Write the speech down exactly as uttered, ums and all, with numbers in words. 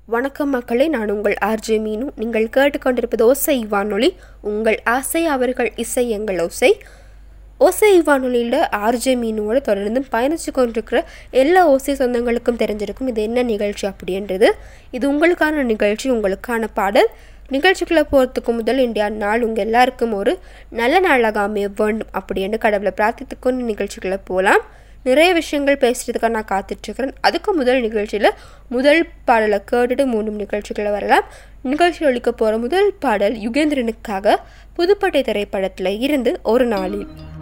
வணக்கம் மக்களே, நான் உங்கள் ஆர்ஜே மீனு. நீங்கள் கேட்டுக்கொண்டிருப்பது ஓசை வானொலி. உங்கள் ஆசை அவர்கள் இசை எங்கள் ஓசை. ஓசை வானொலியில் ஆர்ஜே மீனுவோடு தொடர்ந்து பயணித்து கொண்டிருக்கிற எல்லா ஓசை சொந்தங்களுக்கும் தெரிஞ்சிருக்கும் இது என்ன நிகழ்ச்சி அப்படின்றது. இது உங்களுக்கான நிகழ்ச்சி, உங்களுக்கான பாடல். நிகழ்ச்சிக்குள்ளே போகிறதுக்கு முதல் இந்தியா நாள் உங்கள் எல்லாருக்கும் ஒரு நல்ல நாளாக அமைய வேண்டும் அப்படின்னு கடவுளை பிரார்த்தித்துக்கொண்டு நிகழ்ச்சிக்குள்ளே போகலாம். நிறைய விஷயங்கள் பேசுகிறதுக்காக நான் காத்துட்ருக்கிறேன். அதுக்கு முதல் நிகழ்ச்சியில் முதல் பாடலை கேட்டுட்டு மூணு நிகழ்ச்சிகளை வரலாம். நிகழ்ச்சி ஒழிக்க போகிற முதல் பாடல் யுகேந்திரனுக்காக புதுப்பட்டை திரைப்படத்தில் இருந்து ஒரு நாளில்.